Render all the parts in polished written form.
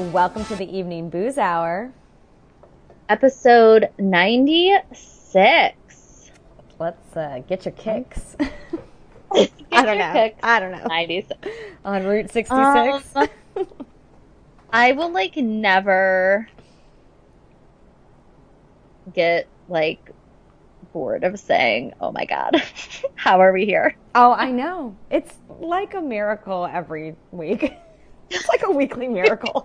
and welcome to the Evening Booze Hour. Episode 96. Let's get your kicks. Get I don't your know. kicks. I don't know. 96. On Route 66. I will never get bored of saying, oh my God, how are we here? Oh, I know. It's like a miracle every week. It's like a weekly miracle.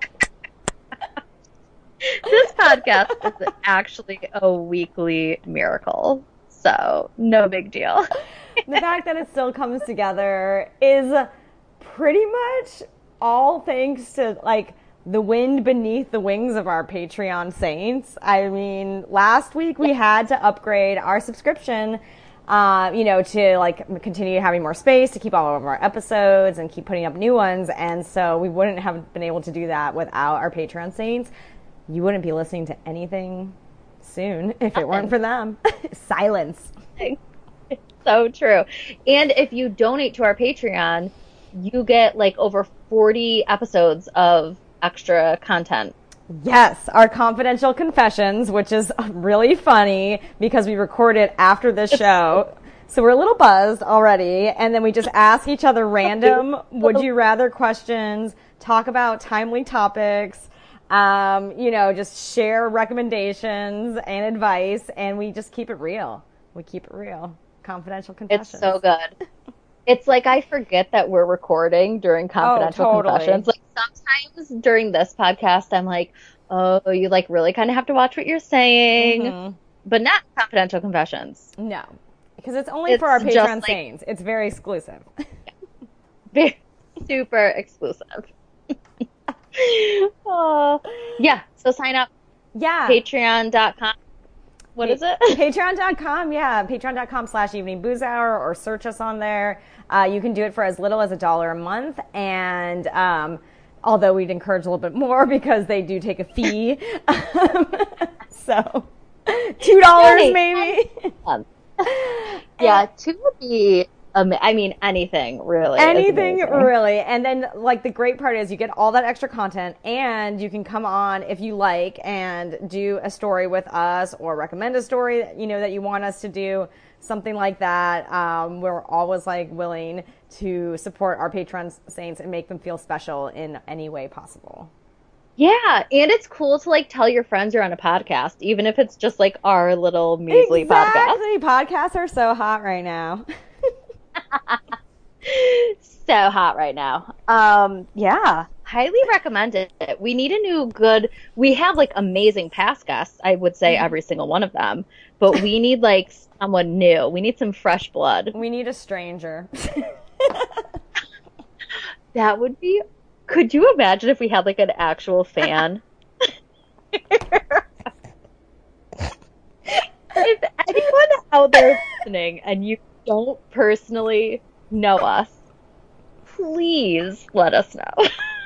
This podcast is actually a weekly miracle, so no big deal. The fact that it still comes together is pretty much all thanks to the wind beneath the wings of our Patreon saints. I mean, last week we had to upgrade our subscription, to continue having more space to keep all of our episodes and keep putting up new ones. And so we wouldn't have been able to do that without our Patreon saints. You wouldn't be listening to anything soon if it weren't for them. Silence. It's so true. And if you donate to our Patreon, you get over 40 episodes of extra content. Yes, our confidential confessions, which is really funny because we record it after this show. So we're a little buzzed already. And then we just ask each other random would you rather questions, talk about timely topics, just share recommendations and advice. And we just keep it real. We keep it real. Confidential confessions. It's so good. It's I forget that we're recording during confidential confessions. Sometimes during this podcast, I'm oh, you really kind of have to watch what you're saying, but not confidential confessions. No, because it's only for our Patreon saints. It's very exclusive. Very super exclusive. Oh, yeah. So sign up. Yeah. Patreon.com. What is it? Patreon.com, yeah. Patreon.com/eveningboozehour or search us on there. You can do it for as little as $1 a month. And although we'd encourage a little bit more because they do take a fee. So $2 maybe. Yeah, 2 would be... anything, really. Anything, really. And then, the great part is you get all that extra content, and you can come on if you like and do a story with us or recommend a story, that you want us to do, something like that. We're always, willing to support our Patreon saints and make them feel special in any way possible. Yeah, and it's cool to tell your friends you're on a podcast, even if it's just our little measly podcast. Exactly. Podcasts are so hot right now. So hot right now. Yeah, highly recommend it. We need a new we have amazing past guests, I would say every single one of them, but we need someone new. We need some fresh blood. We need a stranger. That would be, could you imagine if we had an actual fan? If anyone out there listening and you don't personally know us, please let us know.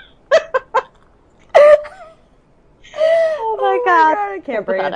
Oh my God. I can't breathe.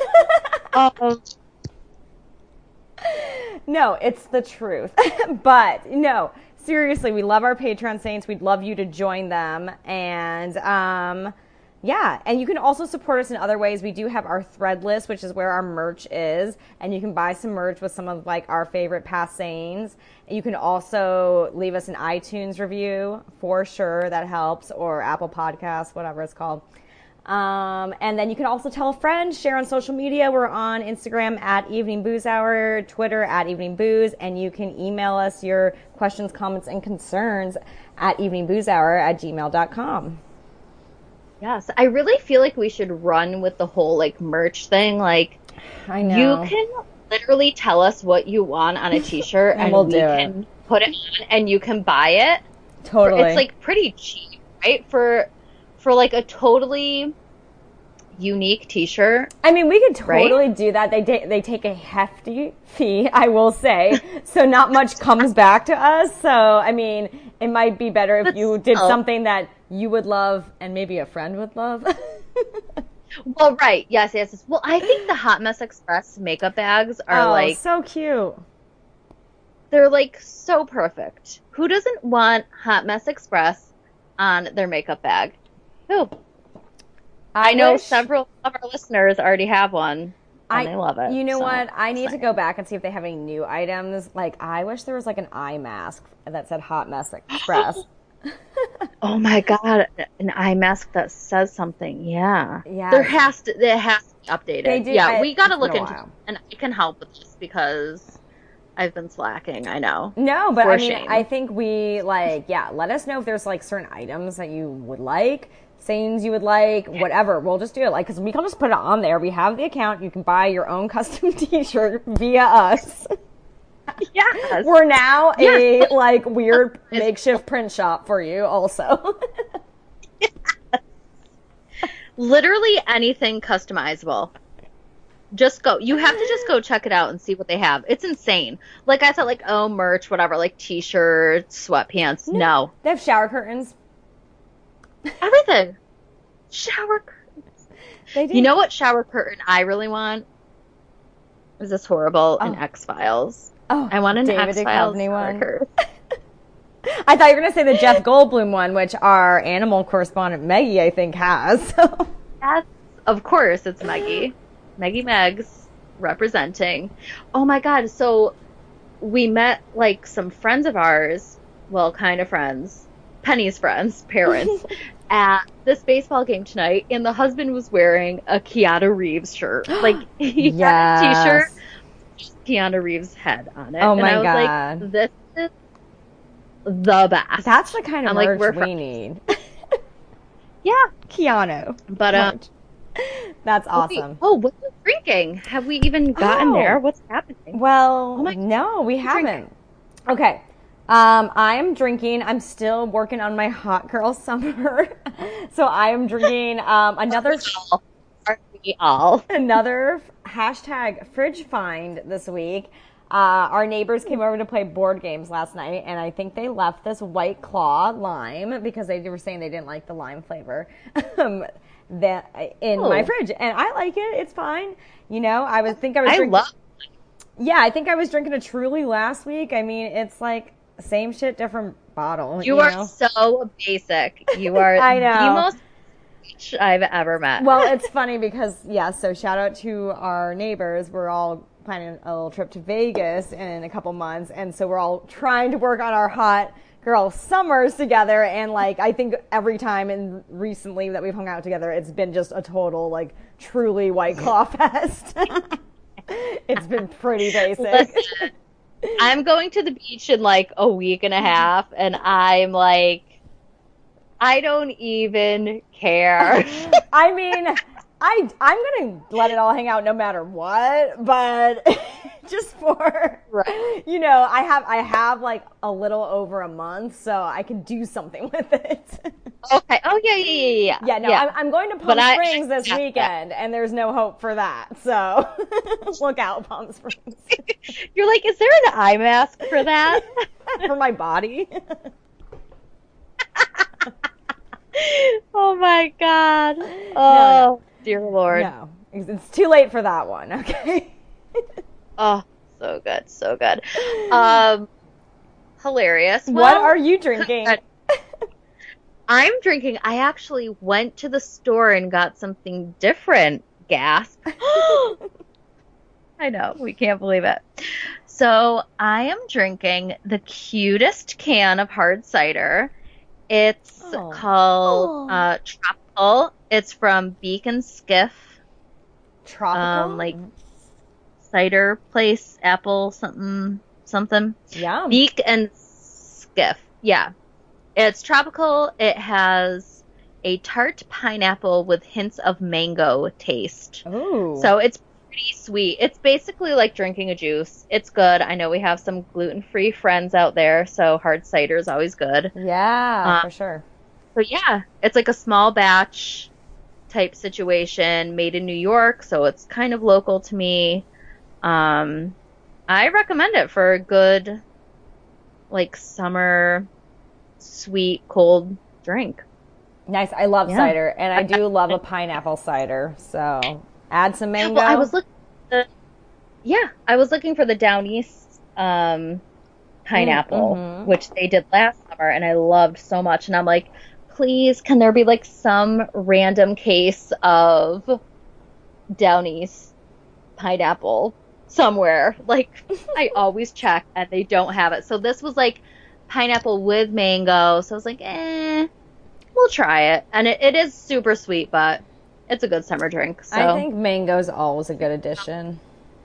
No, it's the truth. But no, seriously, we love our Patreon saints. We'd love you to join them. And yeah, and you can also support us in other ways. We do have our thread list, which is where our merch is, and you can buy some merch with some of our favorite past sayings. And you can also leave us an iTunes review for sure. That helps, or Apple Podcasts, whatever it's called. And then you can also tell a friend, share on social media. We're on Instagram at Evening Booze Hour, Twitter at Evening Booze, and you can email us your questions, comments, and concerns at eveningboozehour@gmail.com. Yes, I really feel we should run with the whole merch thing. I know. You can literally tell us what you want on a t-shirt and we can put it on and you can buy it. Totally. It's pretty cheap, right? For a totally unique t-shirt. I mean, we could totally do that. They take a hefty fee, I will say. So not much comes back to us. So, I mean, it might be better if you did something that you would love and maybe a friend would love. Well, right. Yes. Well, I think the Hot Mess Express makeup bags are so cute. They're so perfect. Who doesn't want Hot Mess Express on their makeup bag? Who? I know wish- several of our listeners already have one, and they love it. You know so what? I need to excited. go back and see if they have any new items. Like, I wish there was like an eye mask that said Hot Mess Express. Oh my God, an eye mask that says something. Yeah. Yeah. It has to be updated. They do- Yeah, we got to it's look been a into it. while. And I can help with this because I've been slacking, I know. No, but For I mean, shame. I think we let us know if there's like certain items that you would like, sayings you would like, whatever. We'll just do it. Like, because we can just put it on there. We have the account. You can buy your own custom t-shirt via us. Yes. We're now a like weird makeshift print shop for you also. Literally anything customizable. Just go. You have to just go check it out and see what they have. It's insane. Like I thought, like, oh, merch, whatever, like t-shirts, sweatpants. No. They have shower curtains. Everything. Shower curtains. They do. You know what shower curtain I really want? Is this horrible? An Oh. X-Files. Oh, I want an David X-Files Duchovny shower one. curtain. I thought you were going to say the Jeff Goldblum one, which our animal correspondent Maggie, I think, has. That's, of course, it's Maggie. Maggie Meggs representing. Oh my God. So we met like some friends of ours, well, kind of friends, Penny's friends, parents, at this baseball game tonight, and the husband was wearing a Keanu Reeves shirt. Like, he had a t-shirt, with Keanu Reeves' head on it. Oh and my I was God. like, this is the best. That's the kind of I'm like, merch we're we friends. need. Yeah. Keanu. But, merch. That's wait, awesome. oh, what are you drinking? Have we even gotten Oh. there? What's happening? Well, Oh my- no, we you drinking? haven't. Okay. I'm drinking. I'm still working on my hot girl summer. So I am drinking another Are we all? another hashtag fridge find this week. Our neighbors came over to play board games last night, and I think they left this White Claw lime because they were saying they didn't like the lime flavor that in my Oh. fridge, and I like it. It's fine. You know, I think I was I drinking. love. Yeah, I think I was drinking a Truly last week. I mean, it's like same shit, different bottle. You are know? so basic. You are I know. the most bitch I've ever met. Well, it's funny because, yeah, so shout out to our neighbors. We're all planning a little trip to Vegas in a couple months. And so we're all trying to work on our hot girl summers together. And, like, I think every time and recently that we've hung out together, it's been just a total, like, truly White Claw fest. It's been pretty basic. Listen, I'm going to the beach in like a week and a half, and I'm like, I don't even care. I mean, I'm gonna let it all hang out no matter what, but just for Right. you know, I have like a little over a month, so I can do something with it. Okay. Oh yeah. Yeah, no, I'm going to Palm But Springs this yeah. weekend, and there's no hope for that. So look out, Palm Springs, You're like, is there an eye mask for that? for my body. Oh my God. Oh, No. dear Lord. No, it's too late for that one. Okay. Oh, so good, so good. Hilarious. What Well, are you drinking? I'm drinking. I actually went to the store and got something different. Gasp. I know, we can't believe it. So I am drinking the cutest can of hard cider. It's Oh. called Tropical. It's from Beacon Skiff, Tropical. like cider place, apple something. Yum. Beak and Skiff. Yeah. It's tropical. It has a tart pineapple with hints of mango taste. Ooh. So it's pretty sweet. It's basically like drinking a juice. It's good. I know we have some gluten-free friends out there, so hard cider is always good. yeah, for sure. So yeah, it's like a small batch type situation made in New York, so it's kind of local to me. I recommend it for a good like summer sweet cold drink. Nice. I love Yeah. cider, and I do love a pineapple cider. So add some mango. Well, I was looking I was looking for the Down East pineapple, mhm. which they did last summer, and I loved so much. And I'm like, please, can there be like some random case of Downey's pineapple somewhere? Like, I always check and they don't have it. So this was like pineapple with mango. So I was like, we'll try it. And it is super sweet, but it's a good summer drink. So I think mango's always a good addition.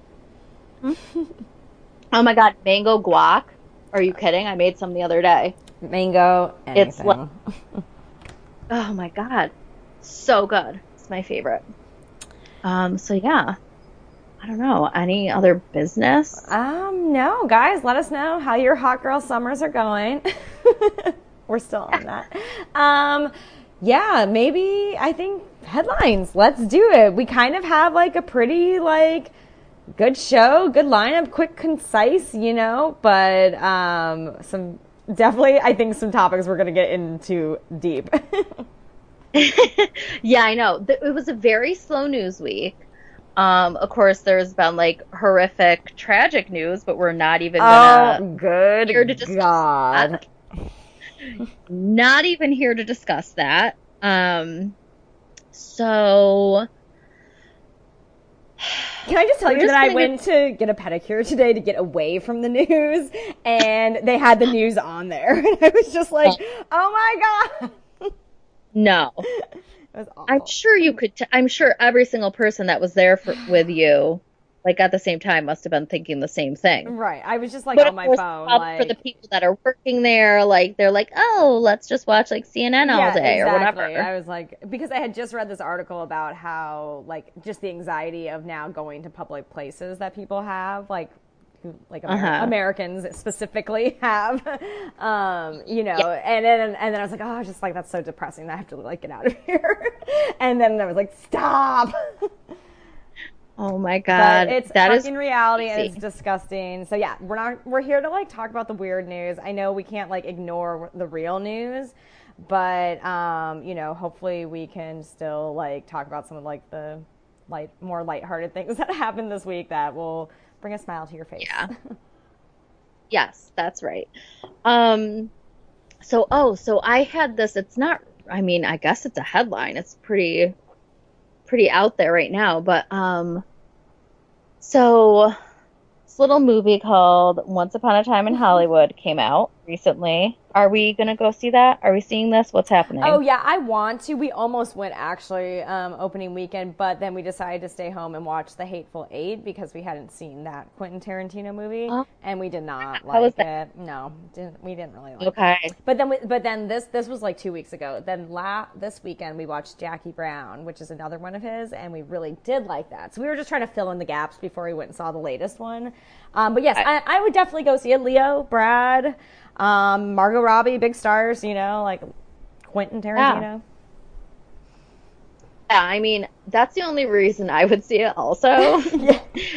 Oh my God, mango guac. Are you kidding? I made some the other day. Mango, anything. It's like, oh my God, so good. It's my favorite. So yeah, I don't know. Any other business? No, guys, let us know how your hot girl summers are going. We're still on that. Yeah, maybe, I think headlines. Let's do it. We kind of have like a pretty like good show, good lineup, quick, concise, you know, but some definitely, I think some topics we're going to get into deep. Yeah, I know. It was a very slow news week. Of course, there's been like horrific, tragic news, but we're not even gonna good here to discuss God. that. Not even here to discuss that. So can I just tell you that I went to get a pedicure today to get away from the news, and they had the news on there, and I was just like, oh my God. No. It was awful. I'm sure you could. I'm sure every single person that was there with you, like at the same time, must have been thinking the same thing. Right. I was just like But on my of course, phone. probably for the people that are working there, like they're like, oh, let's just watch like CNN all day or whatever. I was like, because I had just read this article about how like just the anxiety of now going to public places that people have, like Americans specifically have, you know, Yeah. and then I was like, oh, just like that's so depressing that I have to like get out of here, and then I was like, stop. Oh my God, but it's that fucking is reality crazy. and it's disgusting. So yeah, we're here to like talk about the weird news. I know we can't like ignore the real news, but you know, hopefully we can still like talk about some of like the more lighthearted things that happened this week that will bring a smile to your face. Yeah. Yes, that's right. So I had this. It's not. I mean, I guess it's a headline. It's pretty out there right now. But so this little movie called Once Upon a Time in Hollywood came out recently. Are we gonna go see that? Are we seeing this? What's happening? Oh yeah, I want to. We almost went actually opening weekend, but then we decided to stay home and watch The Hateful Eight because we hadn't seen that Quentin Tarantino movie, and we did not like it. No, we didn't really like it. But then this was like 2 weeks ago. Then this weekend we watched Jackie Brown, which is another one of his, and we really did like that. So we were just trying to fill in the gaps before we went and saw the latest one. But yes, I would definitely go see it. Leo, Brad, Margot Robbie, big stars, you know, like Quentin Tarantino. Yeah, I mean, that's the only reason I would see it also. Yeah.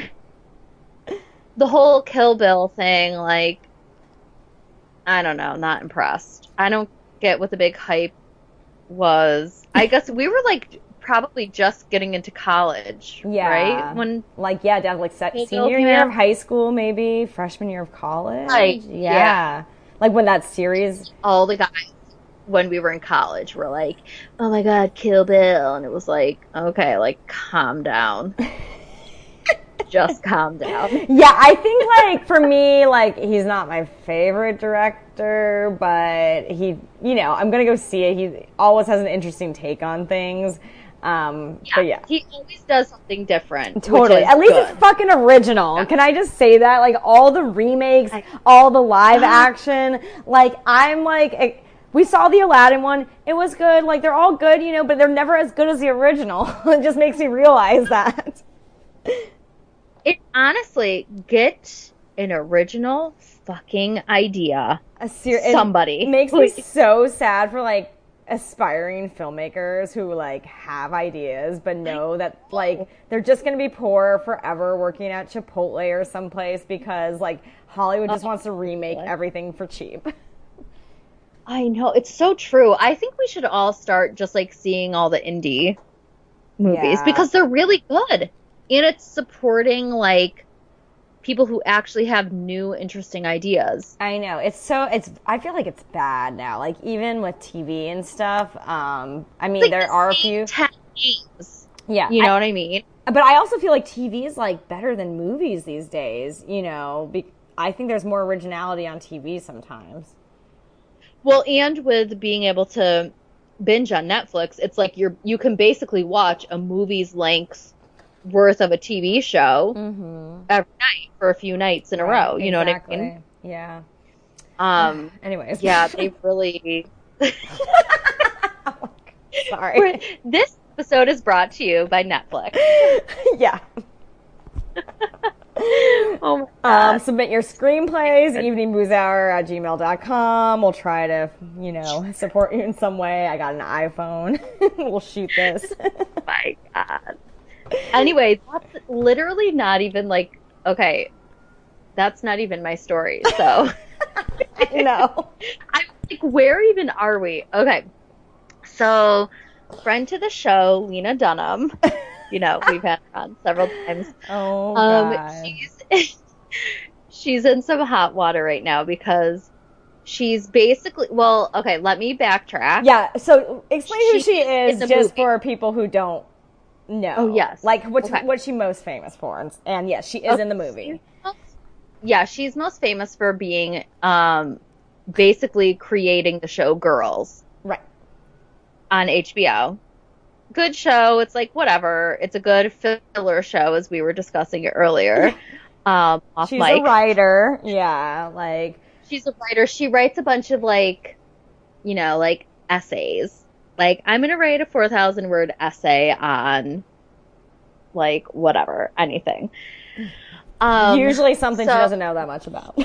The whole Kill Bill thing, like, I don't know, not impressed. I don't get what the big hype was. I guess we were like probably just getting into college, right? When definitely senior year of high school, maybe freshman year of college. Right. Yeah. Like when that series. All the guys when we were in college were like, "Oh my God, Kill Bill," and it was like, okay, like calm down. Just calm down. Yeah, I think like for me, like he's not my favorite director, but he, you know, I'm gonna go see it. He always has an interesting take on things. But yeah, he always does something different. Totally. At least it's fucking original. Yeah. Can I just say that? Like all the remakes, all the live action. Like I'm like, we saw the Aladdin one. It was good. Like they're all good, you know, but they're never as good as the original. It just makes me realize that. It honestly, get an original fucking idea. Somebody. It makes me so sad for like aspiring filmmakers who like have ideas but know that like they're just going to be poor forever working at Chipotle or someplace because like Hollywood just wants to remake everything for cheap. I know, it's so true. I think we should all start just like seeing all the indie movies because they're really good and it's supporting like people who actually have new, interesting ideas. I know. I feel like it's bad now. Like, even with TV and stuff. I mean, Like there the are a same few. 10 games. Yeah. You know what I mean? But I also feel like TV is, like, better than movies these days, I think there's more originality on TV sometimes. Well, and with being able to binge on Netflix, it's like you can basically watch a movie's length worth of a TV show every night for a few nights in a row. You know what I mean? Yeah. Anyways. Yeah, they really... Sorry. This episode is brought to you by Netflix. Yeah. Oh my God. Submit your screenplays, eveningboozehour@gmail.com. We'll try to, support you in some way. I got an iPhone. We'll shoot this. My God. Anyway, that's literally not even like, okay, that's not even my story. So, I know. I'm like, where even are we? Okay. So, friend to the show, Lena Dunham. We've had her on several times. Oh, God. She's in some hot water right now because she's basically, well, okay, let me backtrack. Yeah, so explain who she is just movie. for people who don't know. Oh, yes. Like, what's she most famous for? And yes, she is in the movie. She's most famous for being basically creating the show Girls. Right. On HBO. Good show. It's like, whatever. It's a good filler show, as we were discussing it earlier. She's a writer. Yeah, like... She's a writer. She writes a bunch of, like, essays. Like, I'm going to write a 4,000-word essay on, like, whatever, anything. Usually something she doesn't know that much about.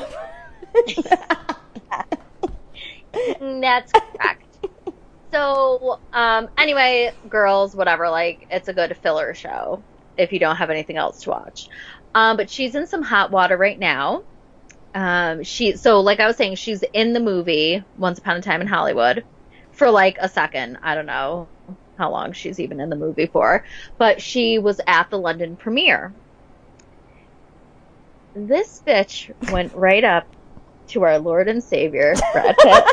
That's correct. So, anyway, Girls, whatever, like, it's a good filler show if you don't have anything else to watch. But she's in some hot water right now. So like I was saying, she's in the movie Once Upon a Time in Hollywood for like a second. I don't know how long she's even in the movie for, but she was at the London premiere. This bitch went right up to our Lord and Savior, Brad Pitt,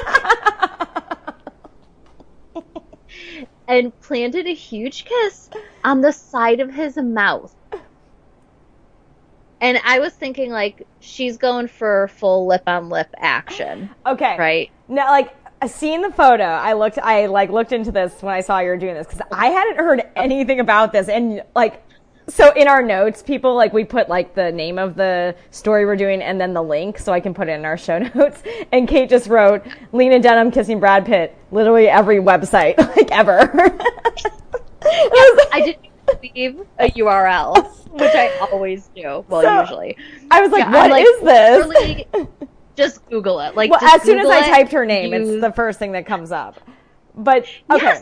and planted a huge kiss on the side of his mouth. And I was thinking, like, she's going for full lip-on-lip action. Okay. Right? Now, like, seeing the photo, I looked into this when I saw you were doing this, because I hadn't heard anything about this. And, like, so in our notes, people, like, we put, like, the name of the story we're doing and then the link so I can put it in our show notes. And Kate just wrote, Lena Dunham kissing Brad Pitt, literally every website, like, ever. I didn't leave a URL, which I always do. Well, usually. I was like, what is this? Really, just Google it. Like, well, just as soon as Google I typed her name, it's the first thing that comes up. But, okay. Yes.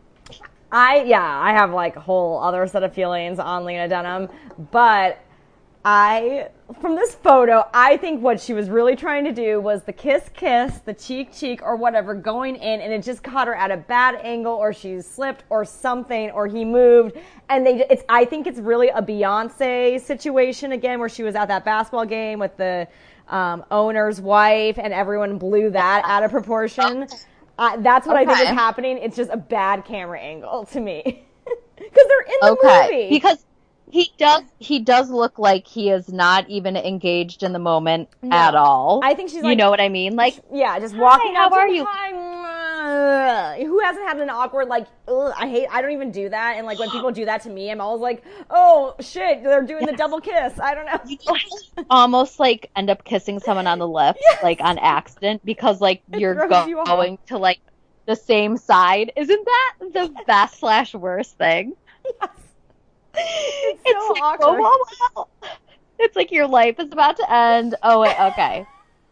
I have like a whole other set of feelings on Lena Dunham, but from this photo, I think what she was really trying to do was the kiss, the cheek, or whatever going in, and it just caught her at a bad angle, or she slipped, or something, or he moved, and I think it's really a Beyonce situation again, where she was at that basketball game with the owner's wife, and everyone blew that out of proportion. That's what I think is happening. It's just a bad camera angle to me, because they're in the movie. Because he does look like he is not even engaged in the moment at all. I think she's like, you know what I mean? Like, yeah, just walking how up. are you? Hi, who hasn't had an awkward, like, I don't even do that. And like when people do that to me, I'm always like, oh shit, they're doing the double kiss. I don't know. You almost like end up kissing someone on the lips, like on accident, because like you're going to like the same side. Isn't that the best / worst thing? Yes. It's so like, awkward. oh. It's like your life is about to end. Oh, wait, okay.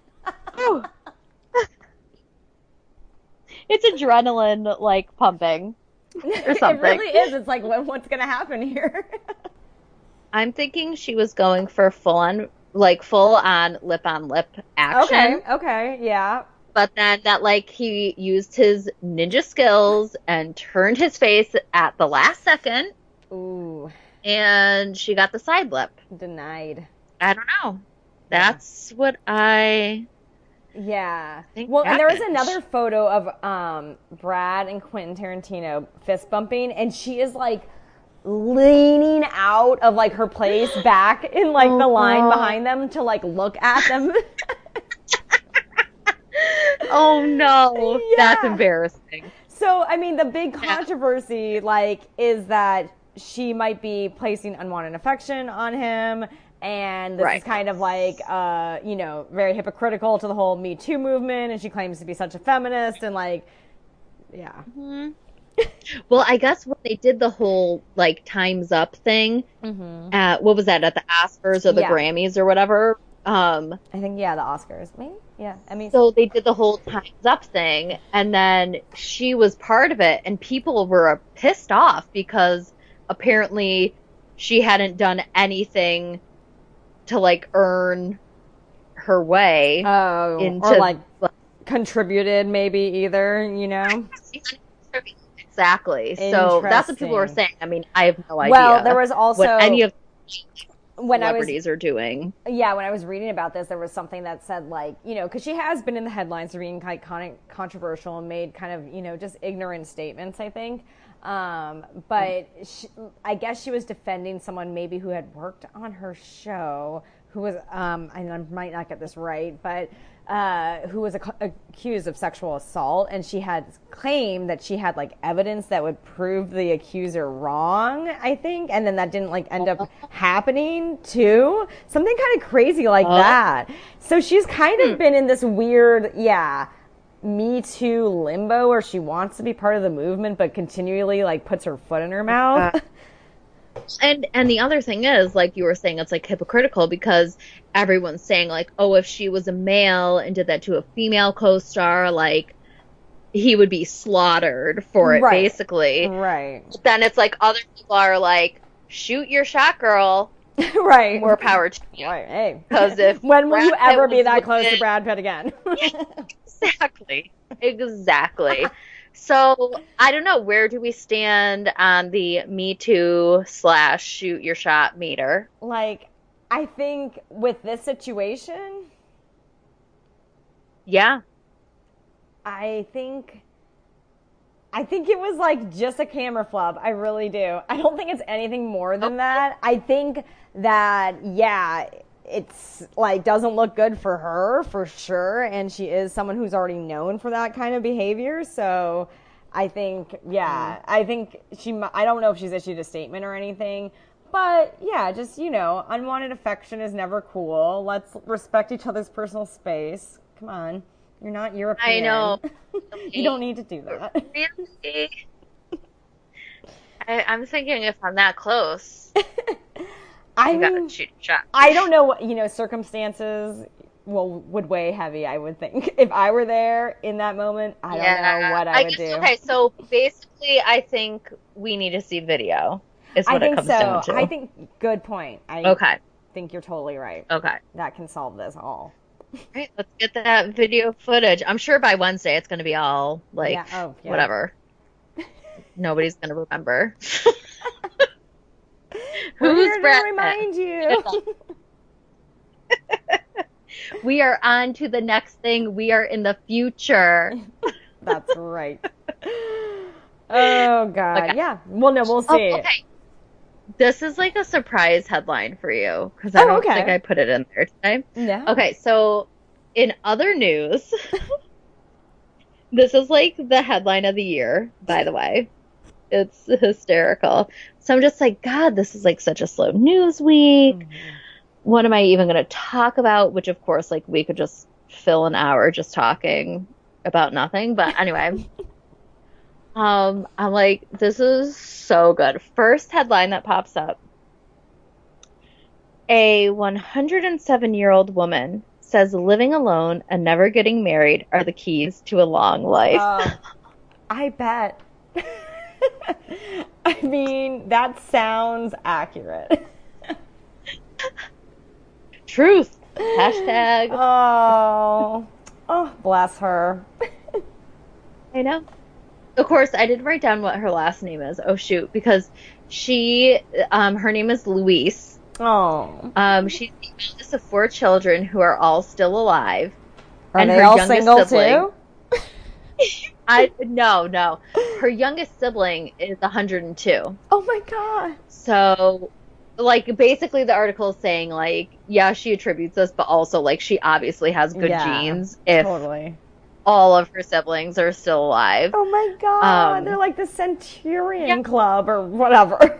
It's adrenaline, like, pumping or something. It really is. It's like, what's going to happen here? I'm thinking she was going for full-on lip-on-lip action. Okay, yeah. But then that, like, he used his ninja skills and turned his face at the last second. Ooh. And she got the side lip. Denied. I don't know. That's what I think Well, and there was happened. another photo of Brad and Quentin Tarantino fist bumping, and she is like leaning out of like her place back in like the line behind them to like look at them. Oh no, that's Yeah. embarrassing. So, I mean, the big controversy, like, is that she might be placing unwanted affection on him, and this Right. is kind of like, very hypocritical to the whole Me Too movement, and she claims to be such a feminist, and like, yeah. Well, I guess when they did the whole like Time's Up thing, at what was that, at the Oscars or the Yeah. Grammys or whatever? I think, the Oscars, maybe? Yeah, I mean, So they did the whole Time's Up thing, and then she was part of it, and people were pissed off because apparently she hadn't done anything to like earn her way into or like contributed maybe either, Exactly. So that's what people were Interesting. saying. I mean, I have no idea. Well, there was also what any of when I was celebrities are doing. when I was reading about this, there was something that said like, because she has been in the headlines for being kind of controversial and made kind of, just ignorant statements, I think. But I guess she was defending someone maybe who had worked on her show, who was, and I might not get this right, but who was accused of sexual assault, and she had claimed that she had like evidence that would prove the accuser wrong, I think, and then that didn't like end up happening too. Something kind of crazy like that. So she's kind of been in this weird, Me Too limbo where she wants to be part of the movement but continually like puts her foot in her mouth. And the other thing is, like you were saying, it's like hypocritical because everyone's saying like, oh, if she was a male and did that to a female co-star, like he would be slaughtered for it, Right. basically. Right. But then it's like other people are like, shoot your shot, girl. Right. More power to you. Right. Hey. Because if when will Brad you Pitt ever be was that close to with- Brad Pitt again? Exactly. So I don't know, where do we stand on the Me Too / shoot your shot meter? Like, I think with this situation, Yeah. I think it was like just a camera flub. I really do. I don't think it's anything more than that. I think that it's like doesn't look good for her for sure, and she is someone who's already known for that kind of behavior. So I think I think I don't know if she's issued a statement or anything. But just unwanted affection is never cool. Let's respect each other's personal space. Come on. You're not European. I know. You don't need to do that. Really? I'm thinking if I'm that close, I you gotta mean, shoot your shot. I don't know what, circumstances would weigh heavy, I would think. If I were there in that moment, I don't know what I would guess, do. Okay, so basically I think we need to see video is what I it think comes so. down to. I think, good point. I Okay. think you're totally right. Okay. That can solve this all. Right, let's get that video footage. I'm sure by Wednesday it's going to be all like whatever. Nobody's going to remember. We're Who's here to Brad Pitt? remind you. We are on to the next thing. We are in the future. That's right. Oh God, Okay. yeah. Well, no, we'll see. Oh, okay. This is like a surprise headline for you because I don't think I put it in there today. No. Okay, so in other news, this is like the headline of the year, by the way. It's hysterical. So I'm just like, God, this is like such a slow news week. Mm-hmm. What am I even going to talk about? Which, of course, like we could just fill an hour just talking about nothing. But anyway, I'm like, this is so good. First headline that pops up. A 107-year-old woman says living alone and never getting married are the keys to a long life. I bet. I mean, that sounds accurate. Truth. Hashtag. Oh, bless her. I know. Of course, I did write down what her last name is. Oh, shoot. Because she, her name is Louise. Oh. She's the eldest of 4 children who are all still alive. Are and they her all youngest single sibling, too? No. Her youngest sibling is 102. Oh my god. So, like, basically the article is saying, like, yeah, she attributes this, but also, like, she obviously has good genes if totally. all of her siblings are still alive. Oh my god. They're like the Centurion Club or whatever.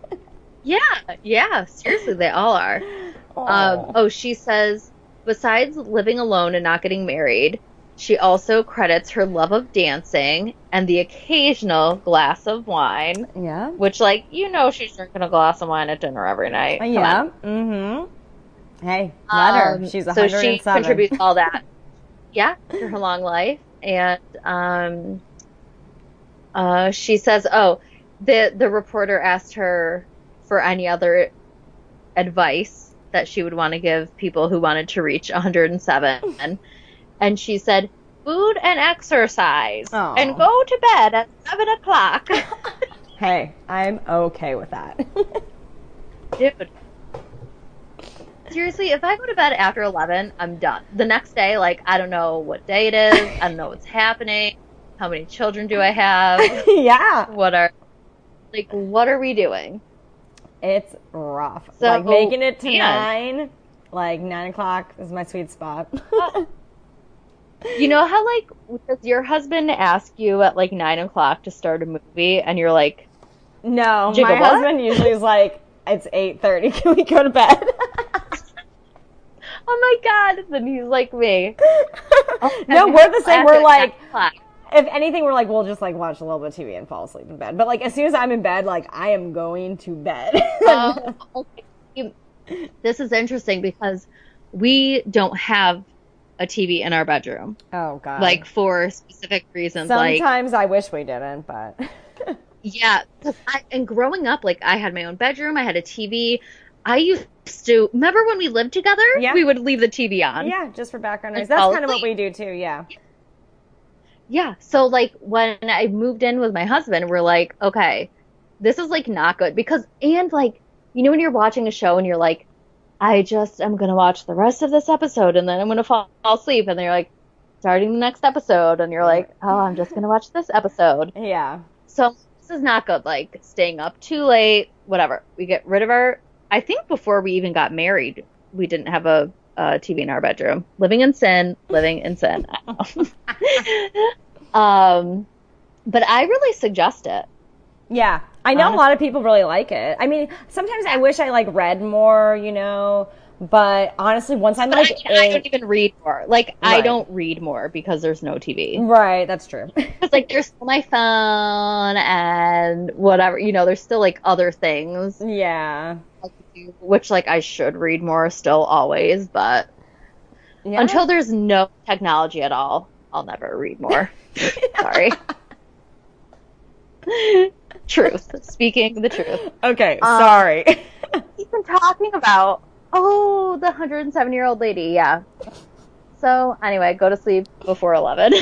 Yeah, seriously, they all are. She says, besides living alone and not getting married, she also credits her love of dancing and the occasional glass of wine. Yeah. Which, like, she's drinking a glass of wine at dinner every night. Yeah. Mm-hmm. Hey, let her. She's 107. So she contributes all that. Yeah, to her long life. And she says, the reporter asked her for any other advice that she would want to give people who wanted to reach 107. And she said, food and exercise. Aww. And go to bed at 7 o'clock. Hey, I'm okay with that. Dude. Seriously, if I go to bed after 11, I'm done. The next day, like, I don't know what day it is. I don't know what's happening. How many children do I have? Yeah. What are we doing? It's rough. So, like, making it to 9, like, 9 o'clock is my sweet spot. You know how, like, does your husband ask you at, like, 9 o'clock to start a movie, and you're like, no, my husband usually is like, it's 8:30, can we go to bed? Oh my god, then he's like me. No, we're the same. We're like, if anything, we're like, we'll just, like, watch a little bit of TV and fall asleep in bed. But, like, as soon as I'm in bed, like, I am going to bed. Okay. This is interesting because we don't have a TV in our bedroom. Oh, God. Like, for specific reasons. Sometimes I wish we didn't, but... Yeah. And growing up, like, I had my own bedroom. I had a TV. I used to... Remember when we lived together? Yeah. We would leave the TV on. Yeah, just for background noise. That's kind of what we do, too, yeah. Yeah. So, like, when I moved in with my husband, we're like, okay, this is, like, not good. Because, and, like, when you're watching a show and you're like, I'm going to watch the rest of this episode and then I'm going to fall asleep. And then you're like, starting the next episode. And you're like, oh, I'm just going to watch this episode. Yeah. So this is not good. Like, staying up too late, whatever. We get rid of I think before we even got married, we didn't have a TV in our bedroom. Living in sin. But I really suggest it. Yeah. I know a lot of people really like it. I mean, sometimes I wish I, like, read more, but honestly, once I'm, like, I don't even read more. Like, right. I don't read more because there's no TV. Right, that's true. Because, like, there's still my phone and whatever, there's still, like, other things. Yeah. Which, like, I should read more still always, but until there's no technology at all, I'll never read more. Sorry. Truth. Speaking the truth. Okay, sorry. We've been talking about, the 107-year-old lady, yeah. So, anyway, go to sleep before 11.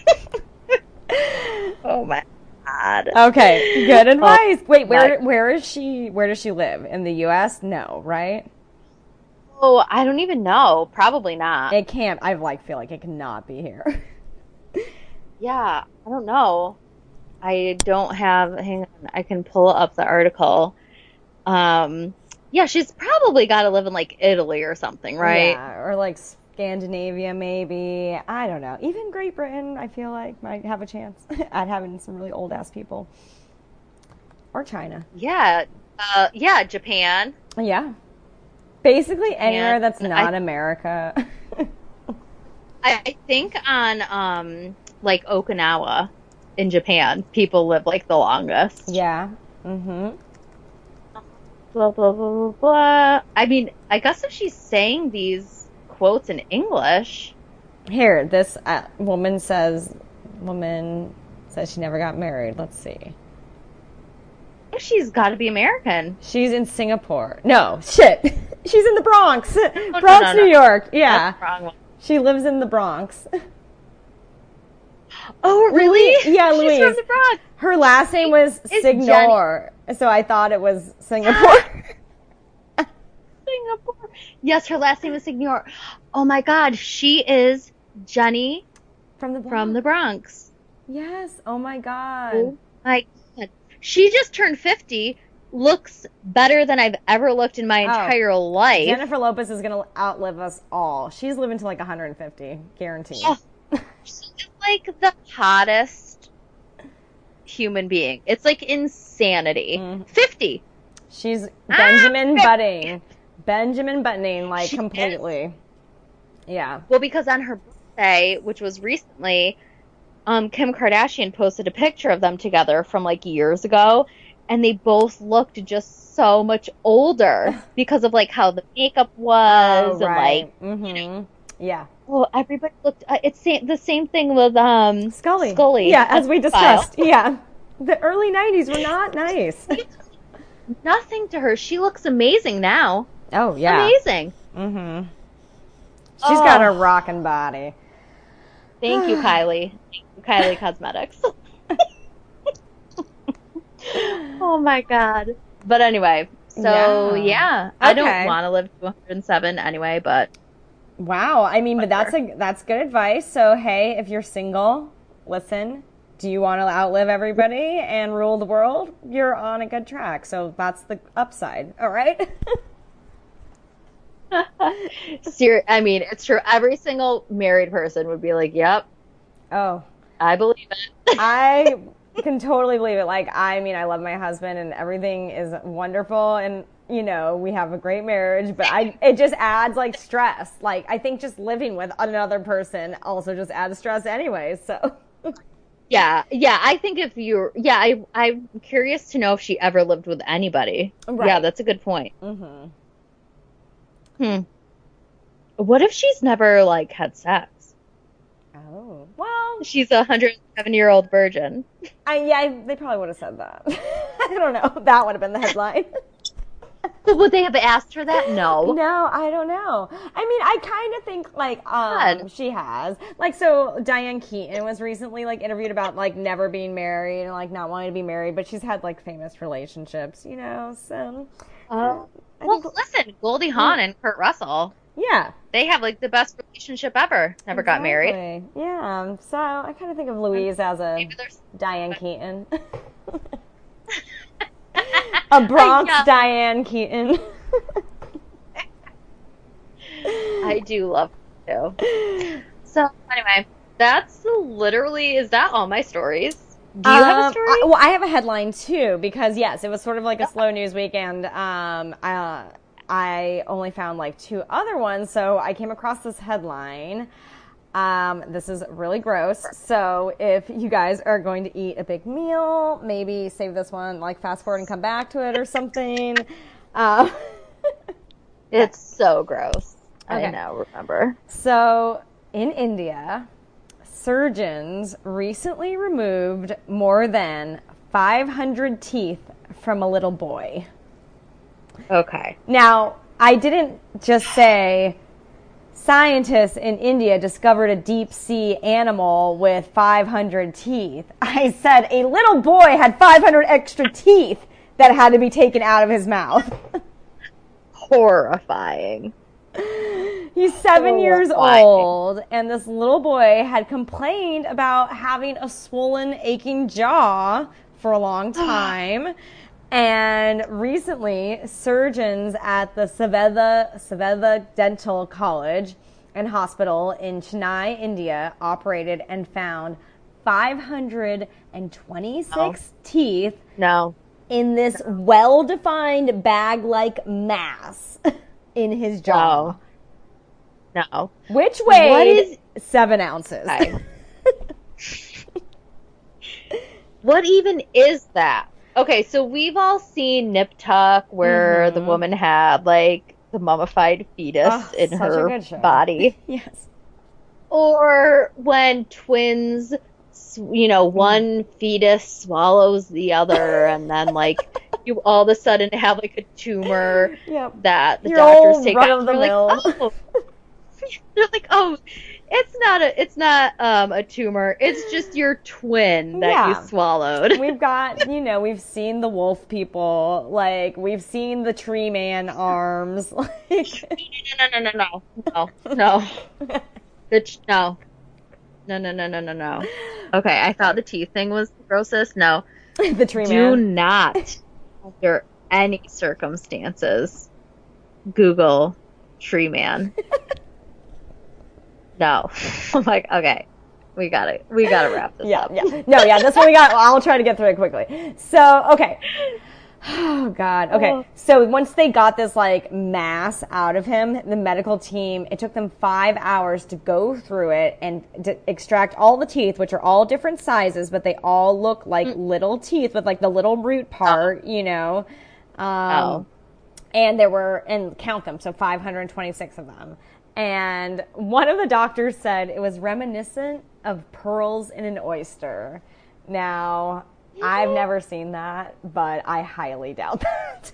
Oh, my God. Okay, good advice. Wait, where does she live? In the U.S.? No, right? Oh, I don't even know. Probably not. It can't. I, feel like it cannot be here. Yeah, I don't know. I don't have, hang on, I can pull up the article. Yeah, she's probably got to live in, like, Italy or something, right? Yeah, or, like, Scandinavia, maybe. I don't know. Even Great Britain, I feel like, might have a chance at having some really old-ass people. Or China. Yeah. Japan. Yeah. Basically anywhere that's not America. I think on, like, Okinawa in Japan, people live, like, the longest. Yeah. Mm-hmm. Blah, blah, blah, blah, blah. I mean, I guess if she's saying these quotes in English. Here, this woman says she never got married. Let's see. I think she's got to be American. She's in Singapore. No, shit. She's in the Bronx. Bronx, New York. Yeah. That's the wrong one. She lives in the Bronx. Oh, really? Yeah, Louise. She's from the Bronx. Her last name was Signor, so I thought it was Singapore. Singapore. Yes, her last name is Signor. Oh my God, she is Jenny From the Bronx. from the Bronx. Yes. Oh my God. Oh my God. She just turned 50, looks better than I've ever looked in my entire life. Jennifer Lopez is going to outlive us all. She's living to like 150, guaranteed. Oh, she's like the hottest human being. It's like insanity. 50. She's Benjamin Buttoning. Benjamin Buttoning, like, She completely. is. Yeah. Well, because on her birthday, which was recently, Kim Kardashian posted a picture of them together from like years ago, and they both looked just so much older because of like how the makeup was and like you know, yeah. well, everybody looked. It's the same thing with Scully. Scully. Yeah, as we discussed. Style. Yeah. The early 90s were not nice. Nothing to her. She looks amazing now. Oh, yeah. Amazing. She's got a rockin' body. Thank you, Kylie. Thank you, Kylie Cosmetics. Oh my God. But anyway, so yeah. I don't want to live to 107 anyway, but wow. I mean, but that's good advice. So hey, if you're single, listen. Do you want to outlive everybody and rule the world? You're on a good track. So that's the upside. All right. I mean, it's true. Every single married person would be like, "Yep, oh, I believe it." I can totally believe it. Like, I mean, I love my husband and everything is wonderful, and you know, we have a great marriage. But it just adds like stress. Like, I think just living with another person also just adds stress, anyway. So. Yeah. I think if you're, I'm curious to know if she ever lived with anybody. Right. Yeah, that's a good point. What if she's never like had sex? Oh, well, she's a 107-year-old virgin. They probably would have said that. I don't know. That would have been the headline. Would they have asked her that? No. No, I don't know. I mean, I kind of think like she has. Like, so Diane Keaton was recently like interviewed about like never being married and like not wanting to be married, but she's had like famous relationships, you know. So listen, Goldie Hawn and Kurt Russell. Yeah. They have like the best relationship ever. Never got married. Yeah. So I kind of think of Louise as a Diane Keaton. A Bronx Diane Keaton. I do love her too. So anyway, that's literally, is that all my stories? Do you have a story? I have a headline too, because yes, it was sort of like a slow news weekend. I only found like 2 other ones, so I came across this headline. This is really gross. So if you guys are going to eat a big meal, maybe save this one, like fast forward and come back to it or something. It's so gross. Okay. I know, remember. So in India, surgeons recently removed more than 500 teeth from a little boy. Okay. Now, I didn't just say scientists in India discovered a deep sea animal with 500 teeth. I said a little boy had 500 extra teeth that had to be taken out of his mouth. Horrifying. He's 7 years old, and this little boy had complained about having a swollen, aching jaw for a long time. And recently, surgeons at the Saveda Dental College and Hospital in Chennai, India, operated and found 526 teeth in this well-defined bag-like mass in his jaw. No. Which weighed 7 ounces. What even is that? Okay, so we've all seen Nip Tuck where the woman had like the mummified fetus in her body. Yes. Or when twins, you know, one fetus swallows the other and then like you all of a sudden have like a tumor that the doctors take out. They're like, oh, It's not a tumor. It's just your twin that you swallowed. We've seen the wolf people, like we've seen the tree man arms. Like No. No. No. Okay, I thought the teeth thing was the grossest. No. The tree Do man. not, under any circumstances, Google tree man. No. I'm like, okay. We gotta wrap this up. Yeah. No, yeah, this one I'll try to get through it quickly. So, okay. Oh, God. Okay. So once they got this, like, mass out of him, the medical team, it took them 5 hours to go through it and to extract all the teeth, which are all different sizes, but they all look like little teeth with, like, the little root part, and count them, so 526 of them. And one of the doctors said it was reminiscent of pearls in an oyster. Now, I've never seen that, but I highly doubt that.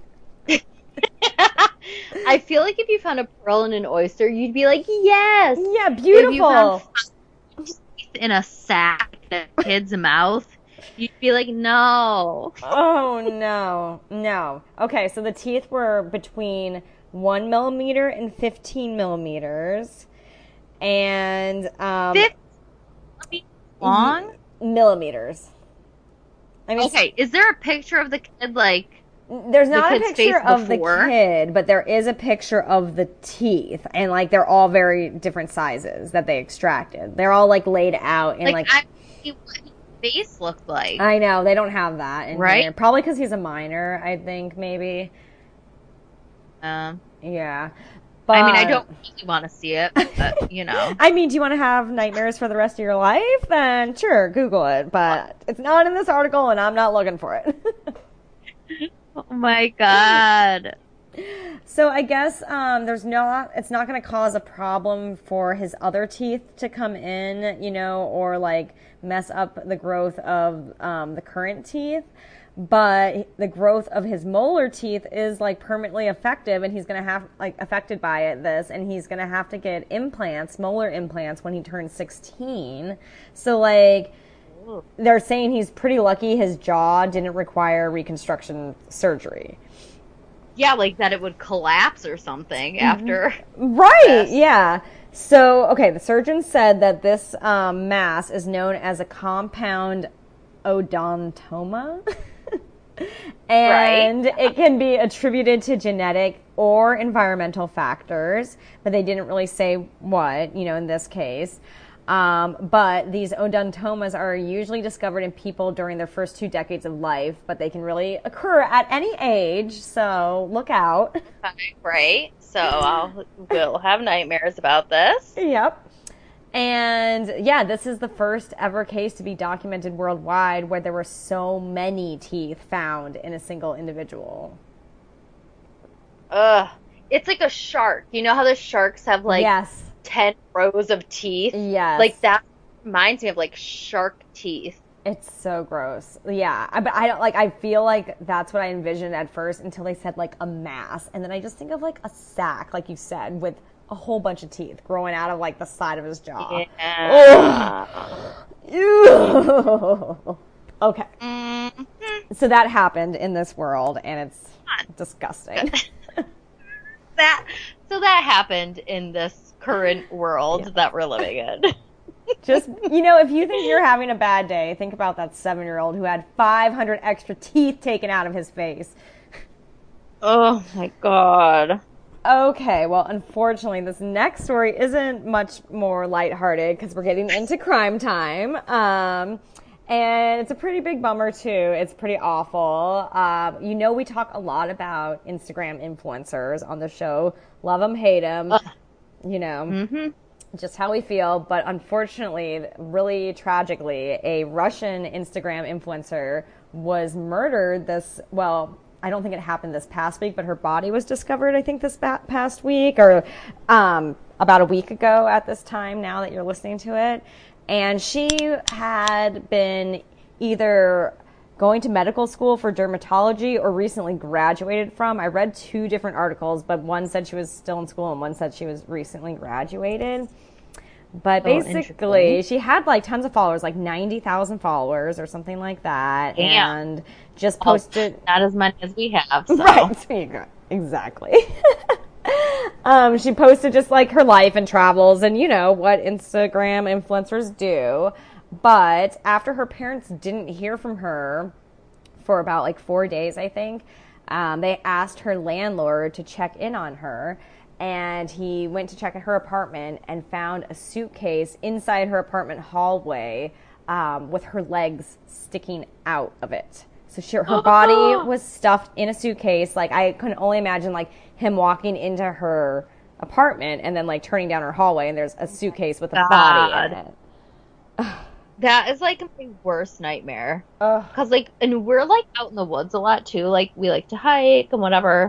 I feel like if you found a pearl in an oyster, you'd be like, yes! Yeah, beautiful! If you found teeth in a sack in a kid's mouth, you'd be like, no. Oh, no. Okay, so the teeth were between 1 millimeter and 15 millimeters. And, 50 long? Millimeters. I mean, okay, is there a picture of the kid, like, there's not a picture of the kid, but there is a picture of the teeth, and like they're all very different sizes that they extracted. They're all like laid out in like I see what his face looked like. I know they don't have that in right? here. Probably because he's a minor. I think maybe. Yeah. But, I mean, I don't really want to see it, but, I mean, do you want to have nightmares for the rest of your life? Then sure, Google it. But it's not in this article, and I'm not looking for it. Oh my God. So I guess it's not going to cause a problem for his other teeth to come in, or like mess up the growth of the current teeth. But the growth of his molar teeth is like permanently affected, and he's going to have affected by and he's going to have to get molar implants when he turns 16. So like they're saying he's pretty lucky his jaw didn't require reconstruction surgery. Yeah, like that it would collapse or something after. Right, this. Yeah. So, okay, the surgeon said that this mass is known as a compound odontoma. And it can be attributed to genetic or environmental factors, but they didn't really say what, in this case. But these odontomas are usually discovered in people during their first 2 decades of life, but they can really occur at any age, so look out. Right. So we'll have nightmares about this. Yep. And yeah, this is the first ever case to be documented worldwide where there were so many teeth found in a single individual. It's like a shark. You know how the sharks have like 10 rows of teeth? Yes. Like that reminds me of like shark teeth. It's so gross. Yeah. But I feel like that's what I envisioned at first until they said like a mass. And then I just think of like a sack, like you said, with a whole bunch of teeth growing out of like the side of his jaw. Yeah. Okay. Mm-hmm. So that happened in this world, and it's disgusting. So that happened in this current world that we're living in. Just, if you think you're having a bad day, think about that 7-year-old who had 500 extra teeth taken out of his face. Oh my God. Okay, well, unfortunately, this next story isn't much more lighthearted because we're getting into crime time. And it's a pretty big bummer, too. It's pretty awful. We talk a lot about Instagram influencers on the show. Love them, hate them, just how we feel. But unfortunately, really tragically, a Russian Instagram influencer was murdered I don't think it happened this past week, but her body was discovered, I think, this past week or about a week ago at this time now that you're listening to it. And she had been either going to medical school for dermatology or recently graduated from. I read 2 different articles, but one said she was still in school and one said she was recently graduated. But Oh, basically, interesting. she had like tons of followers, like 90,000 followers or something like that, Damn. and just Well, posted. not as many as we have, so. Right, there you go. Exactly. She posted just like her life and travels and you know what Instagram influencers do. But after her parents didn't hear from her for about like 4 days, I think, they asked her landlord to check in on her. And he went to check at her apartment and found a suitcase inside her apartment hallway with her legs sticking out of it. So her body was stuffed in a suitcase. Like I can only imagine like him walking into her apartment and then like turning down her hallway and there's a suitcase with a body in God. it. That is like my worst nightmare. Ugh. Cause like, and we're like out in the woods a lot too. Like we like to hike and whatever.